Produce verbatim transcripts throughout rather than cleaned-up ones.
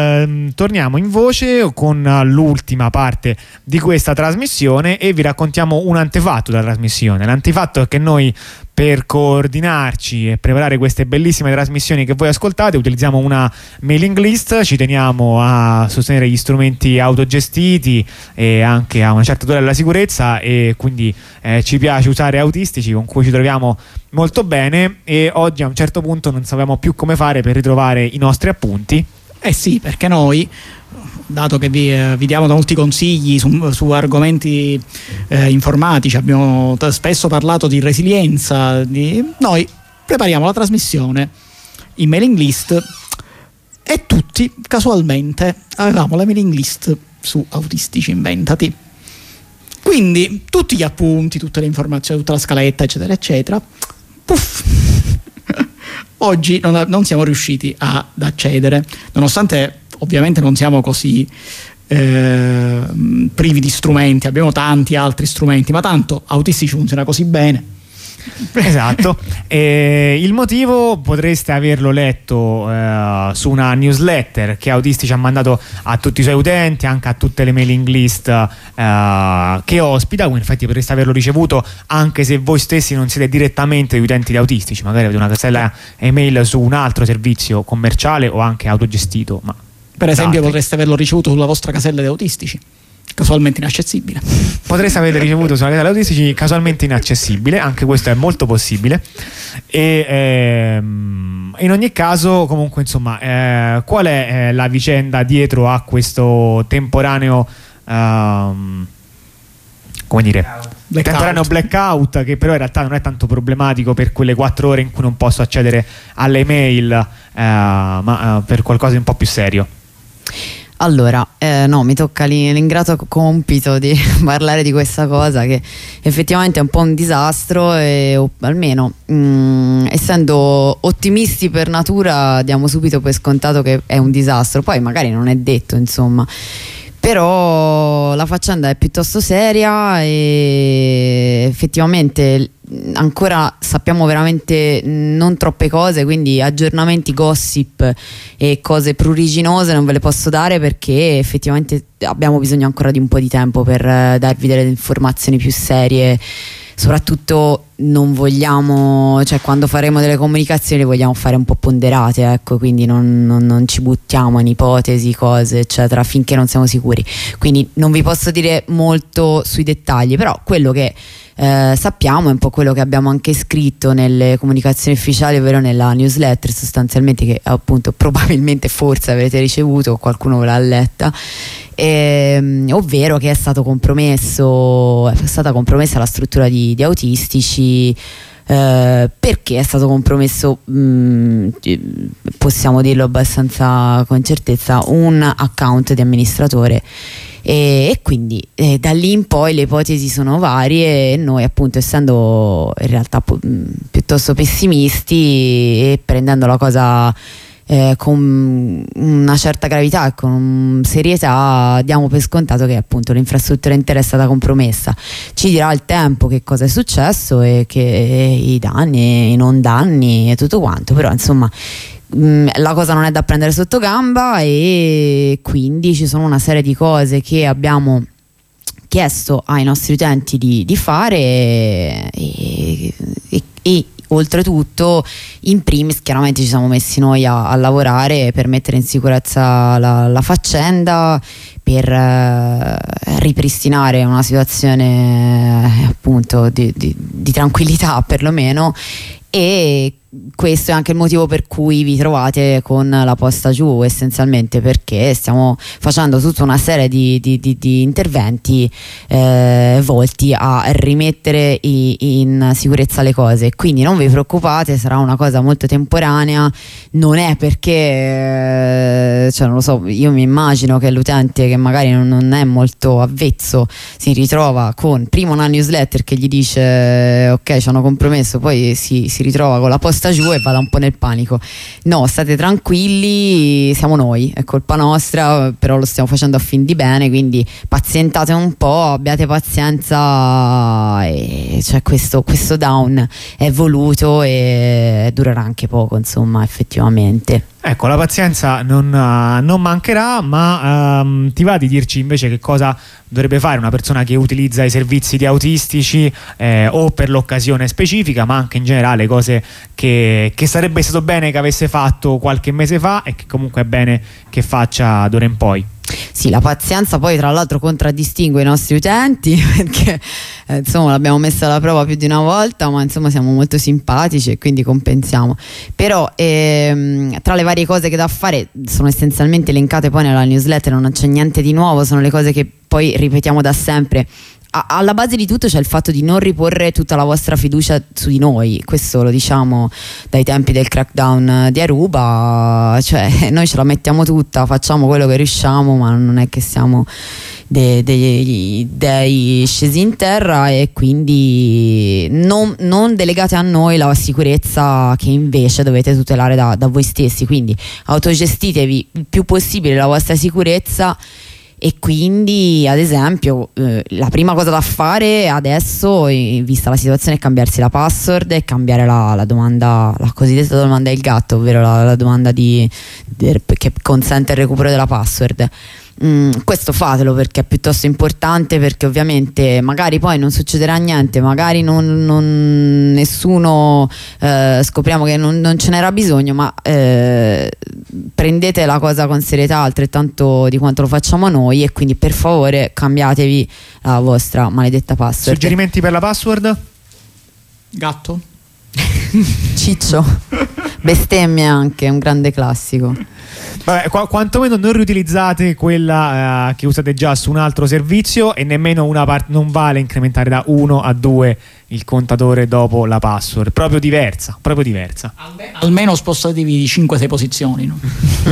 Ehm, torniamo in voce con l'ultima parte di questa trasmissione e vi raccontiamo un antefatto della trasmissione. L'antefatto è che noi, per coordinarci e preparare queste bellissime trasmissioni che voi ascoltate, utilizziamo una mailing list. Ci teniamo a sostenere gli strumenti autogestiti e anche a una certa tutela della sicurezza, e quindi eh, ci piace usare Autistici, con cui ci troviamo molto bene, e oggi a un certo punto non sappiamo più come fare per ritrovare i nostri appunti. Eh sì, perché noi, dato che vi, eh, vi diamo molti consigli su, su argomenti eh, informatici, abbiamo t- spesso parlato di resilienza, di... noi prepariamo la trasmissione in mailing list, e tutti casualmente avevamo la mailing list su Autistici Inventati. Quindi tutti gli appunti, tutte le informazioni, tutta la scaletta, eccetera, eccetera. Puff! Oggi non, non siamo riusciti ad accedere, nonostante ovviamente non siamo così eh, privi di strumenti, abbiamo tanti altri strumenti, ma tanto Autistici funziona così bene. Esatto. E il motivo potreste averlo letto eh, su una newsletter che Autistici ha mandato a tutti i suoi utenti, anche a tutte le mailing list eh, che ospita. Quindi infatti potreste averlo ricevuto anche se voi stessi non siete direttamente utenti di Autistici, magari avete una casella email su un altro servizio commerciale o anche autogestito, ma per esempio potreste averlo ricevuto sulla vostra casella di Autistici, casualmente inaccessibile. Potreste aver ricevuto sulla casella Autistici casualmente inaccessibile, anche questo è molto possibile. E ehm, in ogni caso, comunque, insomma, eh, qual è eh, la vicenda dietro a questo temporaneo ehm, come dire blackout. temporaneo blackout, che però in realtà non è tanto problematico per quelle quattro ore in cui non posso accedere alle mail, eh, ma eh, per qualcosa di un po' più serio? Allora, eh, no, mi tocca l'ingrato compito di parlare di questa cosa, che effettivamente è un po' un disastro, e o, almeno mh, essendo ottimisti per natura diamo subito per scontato che è un disastro. Poi magari non è detto, insomma, però la faccenda è piuttosto seria e effettivamente ancora sappiamo veramente non troppe cose, quindi aggiornamenti, gossip e cose pruriginose non ve le posso dare, perché effettivamente abbiamo bisogno ancora di un po' di tempo per darvi delle informazioni più serie. Soprattutto non vogliamo, cioè quando faremo delle comunicazioni le vogliamo fare un po' ponderate, ecco, quindi non, non, non ci buttiamo in ipotesi, cose eccetera, finché non siamo sicuri. Quindi non vi posso dire molto sui dettagli, però quello che eh, sappiamo è un po' quello che abbiamo anche scritto nelle comunicazioni ufficiali, ovvero nella newsletter sostanzialmente, che appunto probabilmente forse avrete ricevuto o qualcuno ve l'ha letta. Eh, ovvero che è stato compromesso è stata compromessa la struttura di, di Autistici. Eh, perché è stato compromesso? Mh, possiamo dirlo abbastanza con certezza: un account di amministratore, e, e quindi eh, da lì in poi le ipotesi sono varie, e noi, appunto, essendo in realtà pu- piuttosto pessimisti e prendendo la cosa Eh, con una certa gravità e con serietà, diamo per scontato che appunto l'infrastruttura intera è stata compromessa. Ci dirà il tempo che cosa è successo e che i danni, i non danni e tutto quanto, però insomma mh, la cosa non è da prendere sotto gamba, e quindi ci sono una serie di cose che abbiamo chiesto ai nostri utenti di, di fare, e, e, e oltretutto, in primis, chiaramente ci siamo messi noi a, a lavorare per mettere in sicurezza la, la faccenda, per eh, ripristinare una situazione eh, appunto di, di, di tranquillità perlomeno, e questo è anche il motivo per cui vi trovate con la posta giù, essenzialmente perché stiamo facendo tutta una serie di, di, di, di interventi eh, volti a rimettere i, in sicurezza le cose. Quindi non vi preoccupate, sarà una cosa molto temporanea, non è perché eh, cioè non lo so, io mi immagino che l'utente che magari non, non è molto avvezzo si ritrova con prima una newsletter che gli dice ok, ci hanno compromesso, poi si, si ritrova con la posta giù e vada un po' nel panico. No, state tranquilli, siamo noi, è colpa nostra, però lo stiamo facendo a fin di bene, quindi pazientate un po', abbiate pazienza, e cioè questo, questo down è voluto e durerà anche poco, insomma, effettivamente. Ecco, la pazienza non, uh, non mancherà, ma um, ti va di dirci invece che cosa dovrebbe fare una persona che utilizza i servizi di autistici eh, o per l'occasione specifica, ma anche in generale cose che, che sarebbe stato bene che avesse fatto qualche mese fa e che comunque è bene che faccia d'ora in poi. Sì, la pazienza poi tra l'altro contraddistingue i nostri utenti perché eh, insomma l'abbiamo messa alla prova più di una volta, ma insomma siamo molto simpatici e quindi compensiamo. Però ehm, tra le varie cose che da fare sono essenzialmente elencate poi nella newsletter, non c'è niente di nuovo, sono le cose che poi ripetiamo da sempre. Alla base di tutto c'è il fatto di non riporre tutta la vostra fiducia su di noi, questo lo diciamo dai tempi del crackdown di Aruba, cioè noi ce la mettiamo tutta, facciamo quello che riusciamo, ma non è che siamo dei, dei, dei scesi in terra, e quindi non, non delegate a noi la sicurezza che invece dovete tutelare da, da voi stessi, quindi autogestitevi il più possibile la vostra sicurezza. E quindi ad esempio eh, la prima cosa da fare adesso, eh, vista la situazione, è cambiarsi la password e cambiare la, la domanda, la cosiddetta domanda del gatto, ovvero la, la domanda di, di, che consente il recupero della password. Mm, questo fatelo perché è piuttosto importante, perché ovviamente magari poi non succederà niente, magari non, non nessuno eh, scopriamo che non, non ce n'era bisogno, ma eh, prendete la cosa con serietà altrettanto di quanto lo facciamo noi, e quindi per favore cambiatevi la vostra maledetta password. Suggerimenti per la password? Gatto? Ciccio. Bestemmie anche, un grande classico. Vabbè, qu- quantomeno non riutilizzate quella uh, che usate già su un altro servizio, e nemmeno una part- non vale incrementare da uno a due il contatore dopo la password, proprio diversa, proprio diversa. Almeno, almeno spostatevi di cinque sei posizioni, no?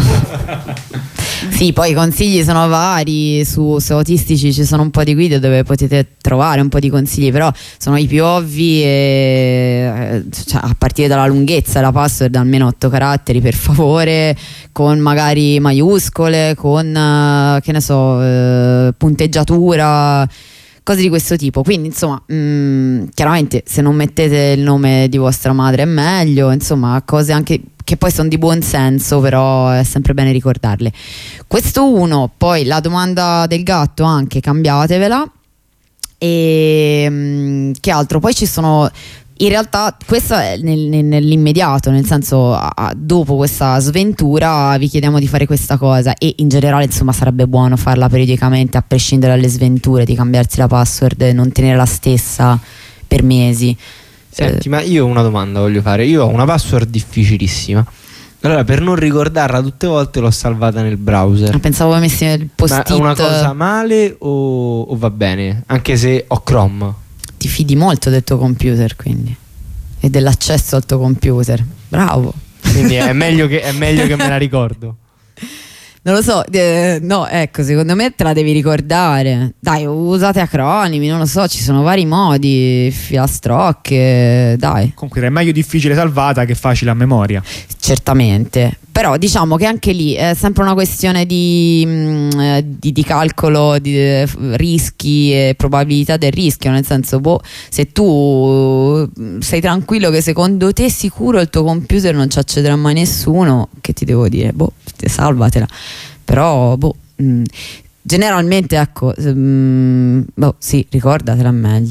Sì, poi i consigli sono vari, su, su autistici ci sono un po' di guide dove potete trovare un po' di consigli, però sono i più ovvi, e, cioè, a partire dalla lunghezza della password, almeno otto caratteri per favore, con magari maiuscole, con uh, che ne so, uh, punteggiatura, cose di questo tipo. Quindi insomma mh, chiaramente se non mettete il nome di vostra madre è meglio, insomma cose anche che poi sono di buon senso, però è sempre bene ricordarle. Questo uno, poi la domanda del gatto anche cambiatevela. E mh, che altro? Poi ci sono, in realtà questo è nel, nel, nell'immediato, nel senso a, a, dopo questa sventura vi chiediamo di fare questa cosa, e in generale insomma sarebbe buono farla periodicamente, a prescindere dalle sventure, di cambiarsi la password e non tenere la stessa per mesi. Senti, ma io una domanda voglio fare. Io ho una password difficilissima, allora per non ricordarla tutte le volte l'ho salvata nel browser. Pensavo avessi il post-it. Ma è una cosa male o, o va bene? Anche se ho Chrome. Ti fidi molto del tuo computer, quindi, e dell'accesso al tuo computer. Bravo. Quindi è meglio che, è meglio che me la ricordo. Non lo so, eh, no, ecco, secondo me te la devi ricordare. Dai, usate acronimi, non lo so, ci sono vari modi, filastrocche, dai. Comunque è meglio difficile salvata che facile a memoria. Certamente, però diciamo che anche lì è sempre una questione di, mh, di, di calcolo di eh, rischi e probabilità del rischio, nel senso, boh, se tu sei tranquillo che secondo te sicuro il tuo computer non ci accederà mai nessuno, che ti devo dire? Boh, salvatela. Però boh, mh, generalmente ecco, mh, boh, sì, ricordatela meglio.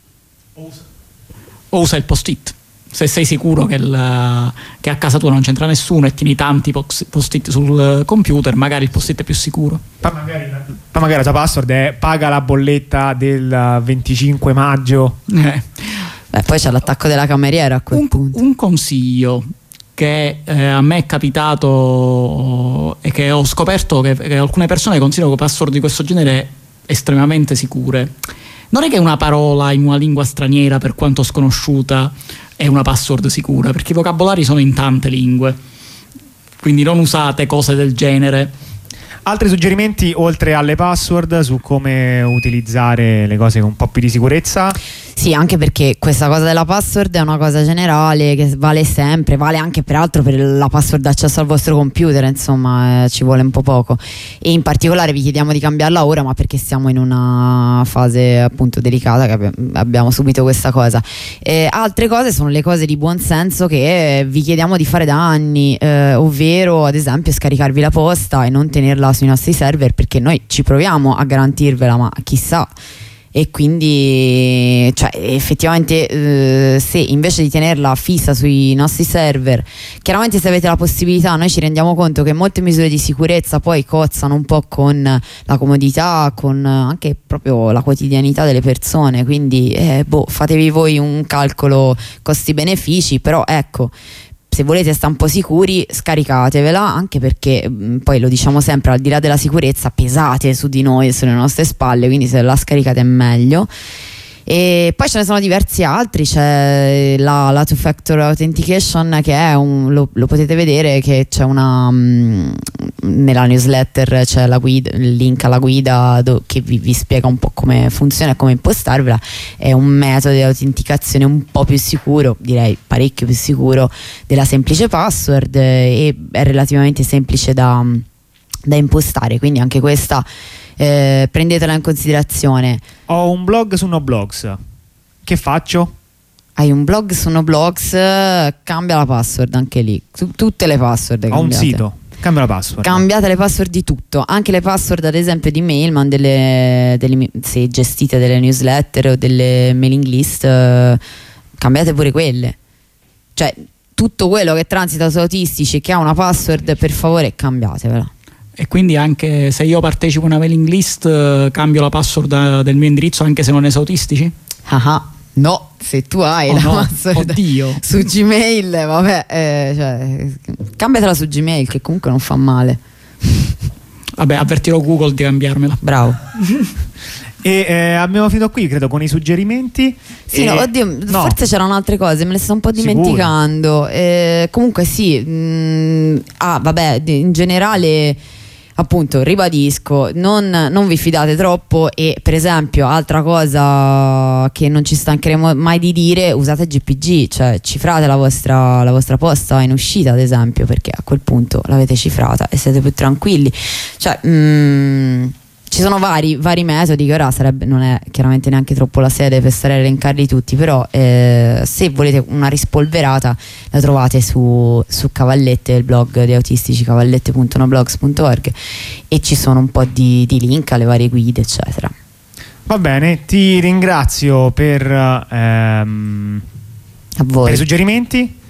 O usa il post-it. Se sei sicuro che, il, che a casa tua non c'entra nessuno e tieni tanti post-it sul computer, magari il post-it è più sicuro. Ma magari, ma magari la tua password è paga la bolletta del venticinque maggio. Eh. Beh, poi c'è l'attacco della cameriera a quel un, punto. Un consiglio che eh, a me è capitato e che ho scoperto che, che alcune persone considerano password di questo genere estremamente sicure. Non è che una parola in una lingua straniera, per quanto sconosciuta, è una password sicura, perché i vocabolari sono in tante lingue, quindi non usate cose del genere. Altri suggerimenti oltre alle password su come utilizzare le cose con un po' più di sicurezza? Sì, anche perché questa cosa della password è una cosa generale che vale sempre, vale anche peraltro per la password d'accesso al vostro computer, insomma, eh, ci vuole un po' poco. E in particolare vi chiediamo di cambiarla ora, ma perché siamo in una fase appunto delicata che abbiamo, abbiamo subito questa cosa. Eh, altre cose sono le cose di buon senso che vi chiediamo di fare da anni, eh, ovvero ad esempio scaricarvi la posta e non tenerla sui nostri server, perché noi ci proviamo a garantirvela, ma chissà. E quindi cioè, effettivamente eh, se invece di tenerla fissa sui nostri server, chiaramente se avete la possibilità, noi ci rendiamo conto che molte misure di sicurezza poi cozzano un po' con la comodità, con anche proprio la quotidianità delle persone, quindi eh, boh, fatevi voi un calcolo costi-benefici, però ecco, se volete stare un po' sicuri, scaricatevela, anche perché mh, poi lo diciamo sempre, al di là della sicurezza pesate su di noi, sulle nostre spalle, quindi se la scaricate è meglio. E poi ce ne sono diversi altri, c'è la, la two factor authentication, che è un, lo, lo potete vedere che c'è una mh, nella newsletter c'è la guida, il link alla guida do, che vi, vi spiega un po' come funziona e come impostarvela. È un metodo di autenticazione un po' più sicuro, direi parecchio più sicuro della semplice password, e è relativamente semplice da, da impostare, quindi anche questa Eh, prendetela in considerazione. Ho un blog su Noblogs, che faccio? Hai un blog su Noblogs, cambia la password anche lì, su tutte le password Ho un cambiate. sito, cambia la password. Cambiate le password di tutto, anche le password ad esempio di Mailman, delle, delle, se gestite delle newsletter o delle mailing list, eh, cambiate pure quelle, cioè tutto quello che transita su Autistici e che ha una password, per favore cambiatevela. E quindi anche se io partecipo a una mailing list, eh, cambio la password del mio indirizzo anche se non è su Autistici? Ah, no, se tu hai Oh la no, password oddio. su Gmail, vabbè, eh, cioè, cambiatela su Gmail, che comunque non fa male. Vabbè, avvertirò Google di cambiarmela. Bravo. E eh, abbiamo finito qui, credo, con i suggerimenti. Sì, e... no, oddio, no. forse c'erano altre cose, me le sto un po' Sicuro. dimenticando. Eh, comunque sì, mh, ah vabbè, in generale, appunto, ribadisco, non, non vi fidate troppo, e per esempio altra cosa che non ci stancheremo mai di dire, usate G P G, cioè cifrate la vostra, la vostra posta in uscita ad esempio, perché a quel punto l'avete cifrata e siete più tranquilli, cioè mh, ci sono vari, vari metodi che ora sarebbe, non è chiaramente neanche troppo la sede per stare a elencarli tutti, però eh, se volete una rispolverata la trovate su, su Cavallette, il blog di Autistici, cavallette punto noblogs punto org, e ci sono un po' di, di link alle varie guide eccetera. Va bene, ti ringrazio per, ehm, A voi. per i suggerimenti.